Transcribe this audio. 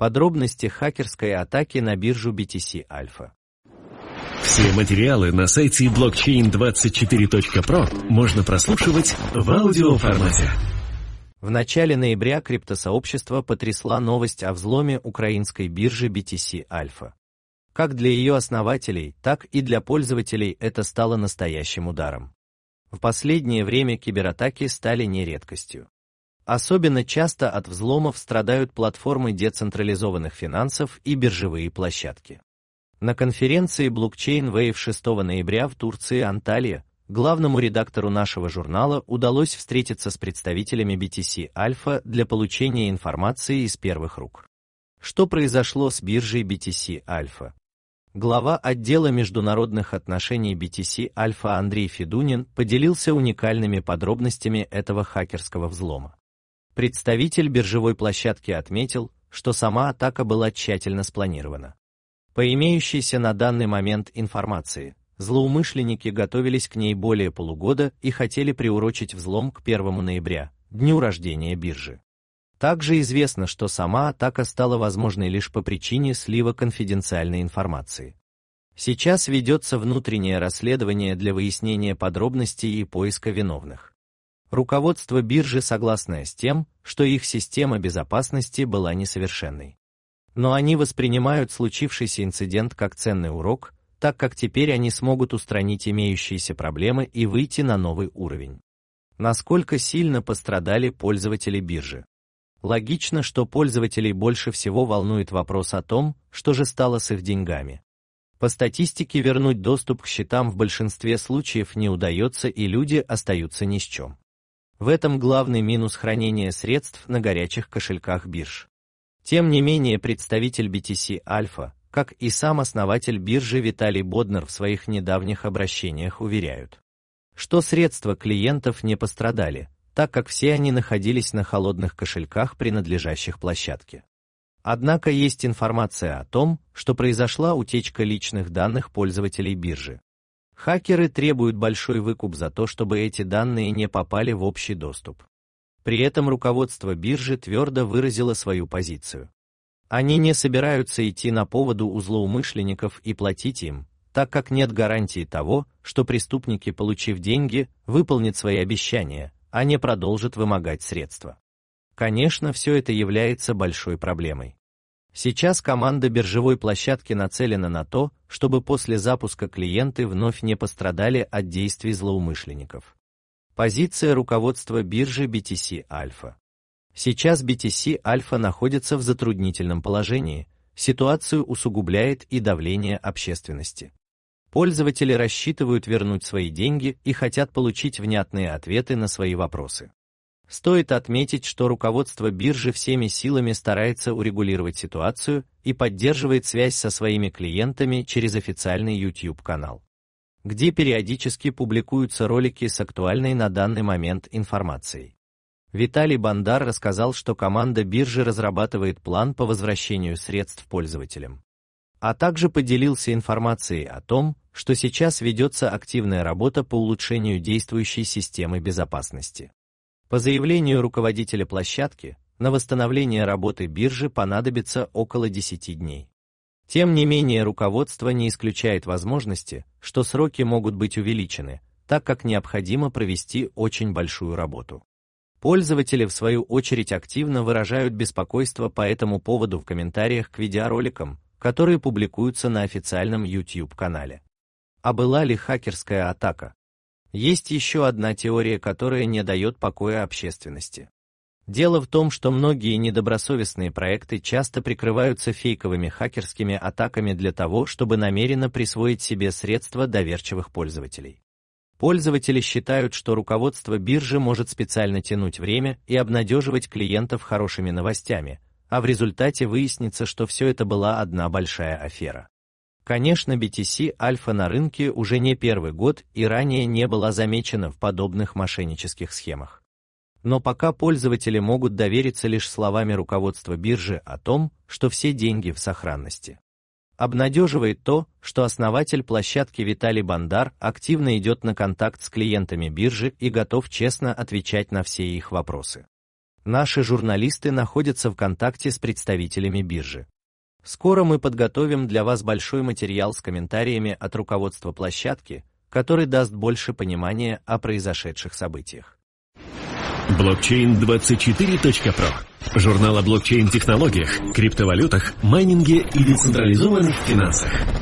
Подробности хакерской атаки на биржу BTC Alpha. Все материалы на сайте blockchain24.pro можно прослушивать в аудиоформате. В начале ноября криптосообщество потрясла новость о взломе украинской биржи BTC Alpha. Как для ее основателей, так и для пользователей это стало настоящим ударом. В последнее время кибератаки стали не редкостью. Особенно часто от взломов страдают платформы децентрализованных финансов и биржевые площадки. На конференции Blockchain Wave 6 ноября в Турции Анталия главному редактору нашего журнала удалось встретиться с представителями BTC Alpha для получения информации из первых рук. Что произошло с биржей BTC Alpha? Глава отдела международных отношений BTC Alpha Андрей Федунин поделился уникальными подробностями этого хакерского взлома. Представитель биржевой площадки отметил, что сама атака была тщательно спланирована. По имеющейся на данный момент информации, злоумышленники готовились к ней более полугода и хотели приурочить взлом к 1 ноября, дню рождения биржи. Также известно, что сама атака стала возможной лишь по причине слива конфиденциальной информации. Сейчас ведется внутреннее расследование для выяснения подробностей и поиска виновных. Руководство биржи согласно с тем, что их система безопасности была несовершенной. Но они воспринимают случившийся инцидент как ценный урок, так как теперь они смогут устранить имеющиеся проблемы и выйти на новый уровень. Насколько сильно пострадали пользователи биржи? Логично, что пользователей больше всего волнует вопрос о том, что же стало с их деньгами. По статистике вернуть доступ к счетам в большинстве случаев не удается и люди остаются ни с чем. В этом главный минус хранения средств на горячих кошельках бирж. Тем не менее, представитель BTC Alpha, как и сам основатель биржи Виталий Боднар в своих недавних обращениях уверяют, что средства клиентов не пострадали, так как все они находились на холодных кошельках, принадлежащих площадке. Однако есть информация о том, что произошла утечка личных данных пользователей биржи. Хакеры требуют большой выкуп за то, чтобы эти данные не попали в общий доступ. При этом руководство биржи твердо выразило свою позицию. Они не собираются идти на поводу у злоумышленников и платить им, так как нет гарантии того, что преступники, получив деньги, выполнят свои обещания, а не продолжат вымогать средства. Конечно, все это является большой проблемой. Сейчас команда биржевой площадки нацелена на то, чтобы после запуска клиенты вновь не пострадали от действий злоумышленников. Позиция руководства биржи BTC Alpha. Сейчас BTC Alpha находится в затруднительном положении, ситуацию усугубляет и давление общественности. Пользователи рассчитывают вернуть свои деньги и хотят получить внятные ответы на свои вопросы. Стоит отметить, что руководство биржи всеми силами старается урегулировать ситуацию и поддерживает связь со своими клиентами через официальный YouTube-канал, где периодически публикуются ролики с актуальной на данный момент информацией. Виталий Бандар рассказал, что команда биржи разрабатывает план по возвращению средств пользователям, а также поделился информацией о том, что сейчас ведется активная работа по улучшению действующей системы безопасности. По заявлению руководителя площадки, на восстановление работы биржи понадобится около 10 дней. Тем не менее, руководство не исключает возможности, что сроки могут быть увеличены, так как необходимо провести очень большую работу. Пользователи, в свою очередь, активно выражают беспокойство по этому поводу в комментариях к видеороликам, которые публикуются на официальном YouTube-канале. А была ли хакерская атака? Есть еще одна теория, которая не дает покоя общественности. Дело в том, что многие недобросовестные проекты часто прикрываются фейковыми хакерскими атаками для того, чтобы намеренно присвоить себе средства доверчивых пользователей. Пользователи считают, что руководство биржи может специально тянуть время и обнадеживать клиентов хорошими новостями, а в результате выяснится, что все это была одна большая афера. Конечно, BTC Alpha на рынке уже не первый год и ранее не была замечена в подобных мошеннических схемах. Но пока пользователи могут довериться лишь словами руководства биржи о том, что все деньги в сохранности. Обнадеживает то, что основатель площадки Виталий Бандар активно идет на контакт с клиентами биржи и готов честно отвечать на все их вопросы. Наши журналисты находятся в контакте с представителями биржи. Скоро мы подготовим для вас большой материал с комментариями от руководства площадки, который даст больше понимания о произошедших событиях. Блокчейн24.про. Журнал о блокчейн-технологиях, криптовалютах, майнинге и децентрализованных финансах.